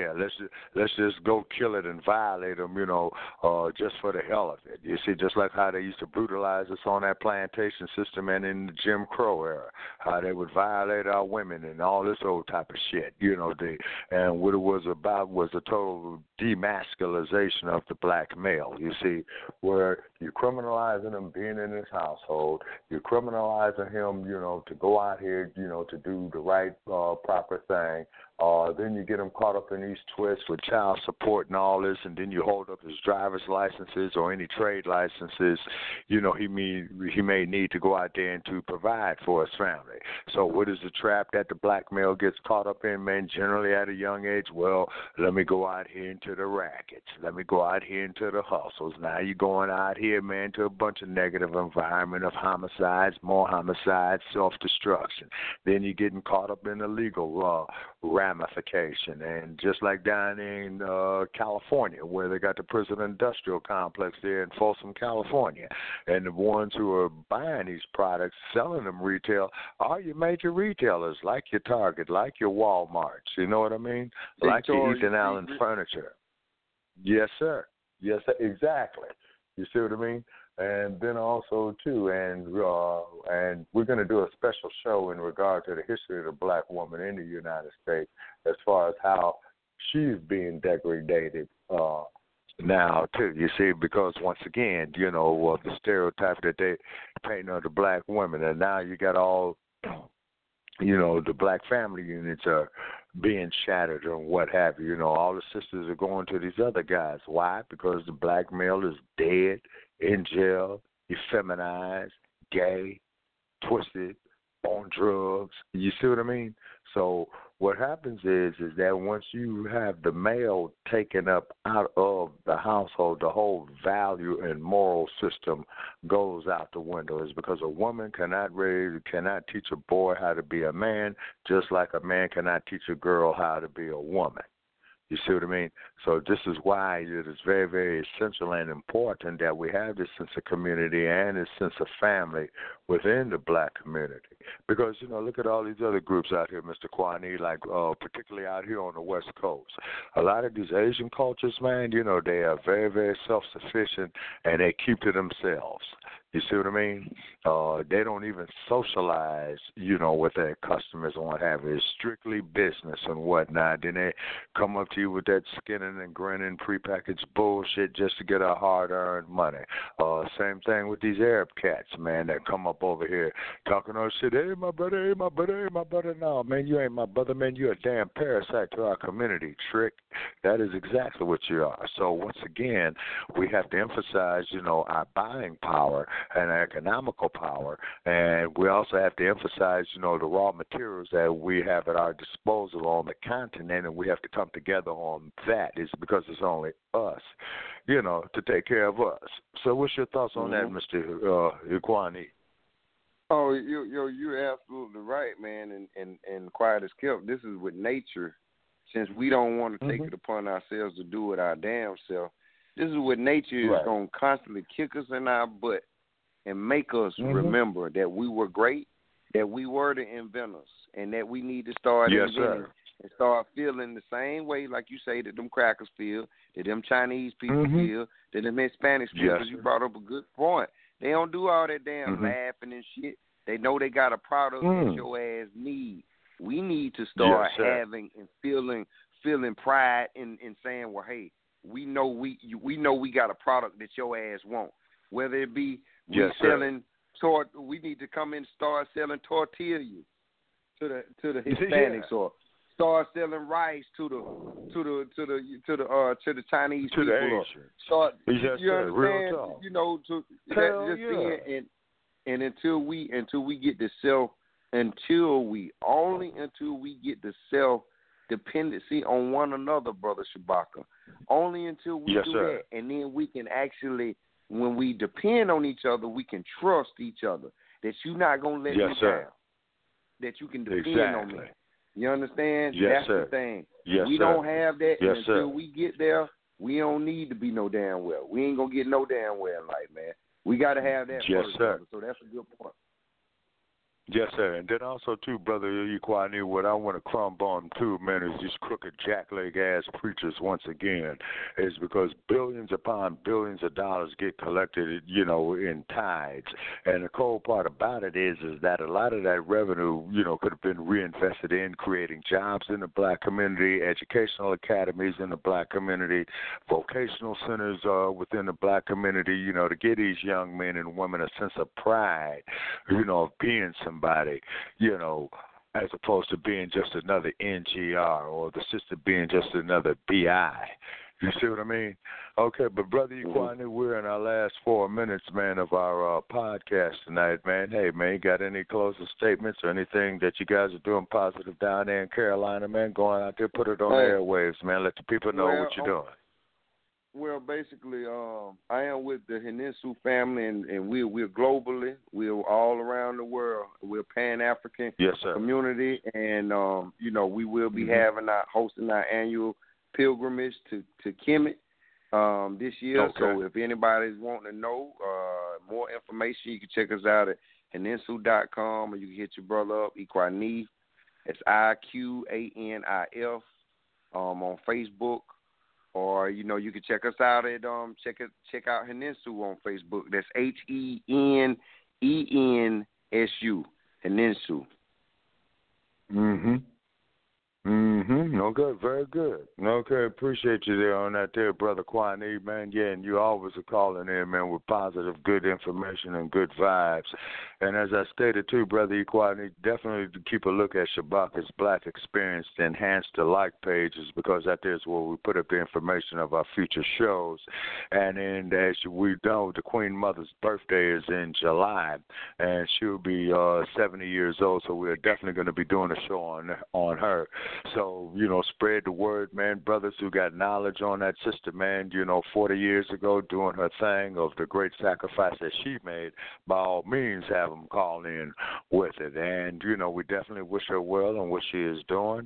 [SPEAKER 2] Let's just go kill it and violate them, just for the hell of it. You see, just like how they used to brutalize us on that plantation system and in the Jim Crow era, how they would violate our women and all this old type of shit, and what it was about was a total demasculization of the black male, you see, where you're criminalizing him being in his household, you're criminalizing him, to go out here, to do the right, proper thing. Then you get him caught up in these twists with child support and all this, and then you hold up his driver's licenses or any trade licenses, he may need to go out there and to provide for his family. So what is the trap that the black male gets caught up in, man, generally at a young age? Well, let me go out here into the rackets. Let me go out here into the hustles. Now you're going out here, man, to a bunch of negative environment of homicides, more homicides, self-destruction. Then you're getting caught up in the legal ramification. And just like down in California, where they got the prison industrial complex there in Folsom, California, and the ones who are buying these products, selling them retail, are your major retailers, like your Target, like your Walmarts, you know what I mean? Like your Ethan Allen Furniture. Yes, sir. Yes, sir. Exactly. You see what I mean? And then also, too, and we're going to do a special show in regard to the history of the black woman in the United States as far as how she's being degraded now, too, you see, because once again, the stereotype that they paint on the black women, and now you got all, the black family units are being shattered and what have you. All the sisters are going to these other guys. Why? Because the black male is dead, in jail, effeminized, gay, twisted, on drugs. You see what I mean? So what happens is that once you have the male taken up out of the household, the whole value and moral system goes out the window. It's because a woman cannot teach a boy how to be a man, just like a man cannot teach a girl how to be a woman. You see what I mean? So this is why it is very, very essential and important that we have this sense of community and this sense of family within the black community. Because, look at all these other groups out here, Mr. Kwani, like particularly out here on the West Coast. A lot of these Asian cultures, man, they are very, very self-sufficient and they keep to themselves. You see what I mean? They don't even socialize, with their customers and what have you. It's strictly business and whatnot. Then they come up to you with that skinning and grinning prepackaged bullshit just to get our hard-earned money. Same thing with these Arab cats, man, that come up over here talking all shit. Hey, my brother, hey, my brother, hey, my brother. No, man, you ain't my brother, man. You're a damn parasite to our community, trick. That is exactly what you are. So once again, we have to emphasize, our buying power and economical power, and we also have to emphasize, the raw materials that we have at our disposal on the continent, and we have to come together on that. It's because it's only us, to take care of us. So what's your thoughts on that, Mr. Ikwani?
[SPEAKER 3] Oh, you're absolutely right, man, and quiet as kept. This is with nature. Since we don't want to take it upon ourselves to do it our damn self, this is what nature is going to constantly kick us in our butt and make us remember that we were great, that we were the inventors, and that we need to start inventing and start feeling the same way, like you say, that them crackers feel, that them Chinese people feel, that them Hispanics feel, because you brought up a good point. They don't do all that damn laughing and shit. They know they got a product that your ass need. We need to start having and feeling pride in saying, well, hey, we know we got a product that your ass want. Whether it be selling we need to come in and start selling tortillas to the Hispanics or start selling rice to the Chinese
[SPEAKER 2] to
[SPEAKER 3] people.
[SPEAKER 2] The Asians.
[SPEAKER 3] Start,
[SPEAKER 2] you
[SPEAKER 3] understand?
[SPEAKER 2] Real talk.
[SPEAKER 3] You know, and until we get the until we get the self dependency on one another, Brother Shabaka. Only until we do that, and then we can actually, when we depend on each other, we can trust each other. That you're not gonna let me down. That you can depend on me. You understand? That's the thing. We don't have that, and until we get there, we don't need to be no damn well. We ain't gonna get no damn well in life, man. We gotta have that first, brother. So that's a good point.
[SPEAKER 2] Yes, sir. And then also, too, Brother Equani, what I want to crumb on, too, man, is these crooked jackleg-ass preachers, once again, is because billions upon billions of dollars get collected, you know, in tithes. And the cold part about it is that a lot of that revenue, you know, could have been reinvested in creating jobs in the black community, educational academies in the black community, vocational centers within the black community, you know, to give these young men and women a sense of pride, you know, of being somebody, you know, as opposed to being just another NGR or the sister being just another BI. You see what I mean? Okay, but Brother Equani, we're in our last 4 minutes, man, of our podcast tonight, man. Hey, man, you got any closing statements or anything that you guys are doing positive down there in Carolina, man? Going out there, put it on the airwaves, man. Let the people know what you're doing.
[SPEAKER 3] Well, basically, I am with the Henisu family, and we're globally. We're all around the world. We're Pan-African community, and you know, we will be hosting our annual pilgrimage to Kemet this year.
[SPEAKER 2] Okay.
[SPEAKER 3] So if anybody's wanting to know more information, you can check us out at Henisu.com, or you can hit your brother up, Equanif. It's IQANIF on Facebook. Or, you know, you can check us out at check out Henisu on Facebook. That's HENENSU, Henisu.
[SPEAKER 2] Okay, very good. Okay, appreciate you there on that there, Brother Kwani, man. Yeah, and you always are calling in, man, with positive, good information and good vibes. And as I stated too, Brother Kwani, definitely keep a look at Shabaka's Black Experience Enhanced to Like pages, because that is where we put up the information of our future shows. And then, as we know, the Queen Mother's birthday is in July, and she'll be 70 years old, so we're definitely going to be doing a show on her. So, you know, spread the word, man. Brothers who got knowledge on that sister, man, you know, 40 years ago doing her thing of the great sacrifice that she made, by all means have them call in with it. And, you know, we definitely wish her well on what she is doing.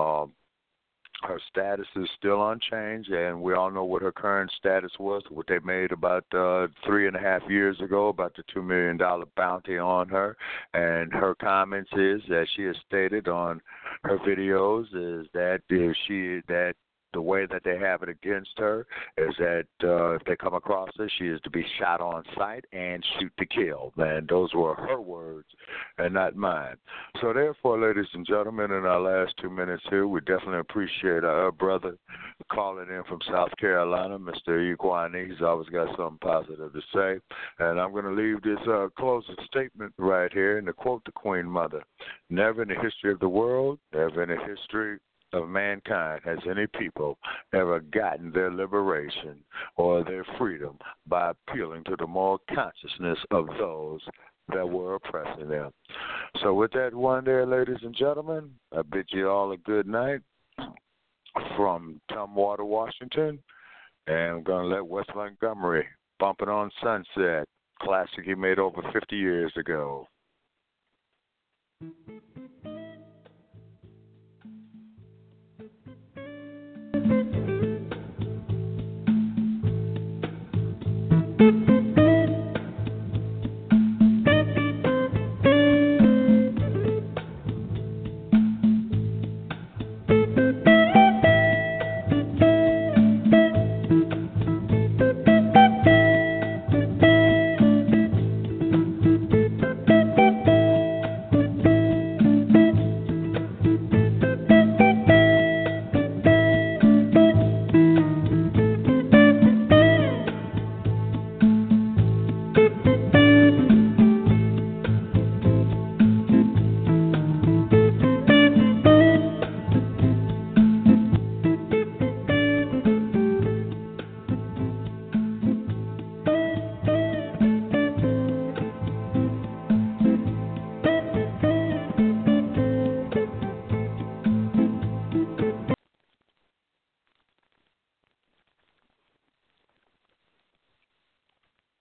[SPEAKER 2] Her status is still unchanged, and we all know what her current status was, what they made about 3.5 years ago, about the $2 million bounty on her. And her comments is that she has stated on her videos is that the way that they have it against her is that if they come across her, she is to be shot on sight and shoot to kill. And those were her words and not mine. So therefore, ladies and gentlemen, in our last 2 minutes here, we definitely appreciate our brother calling in from South Carolina, Mr. Equani. He's always got something positive to say. And I'm going to leave this closing statement right here and to quote the Queen Mother. Never in the history of the world, never in the history of mankind has any people ever gotten their liberation or their freedom by appealing to the moral consciousness of those that were oppressing them. So with that one there, ladies and gentlemen, I bid you all a good night from Tumwater, Washington, and I'm going to let Wes Montgomery bump it on Sunset, classic he made over 50 years ago.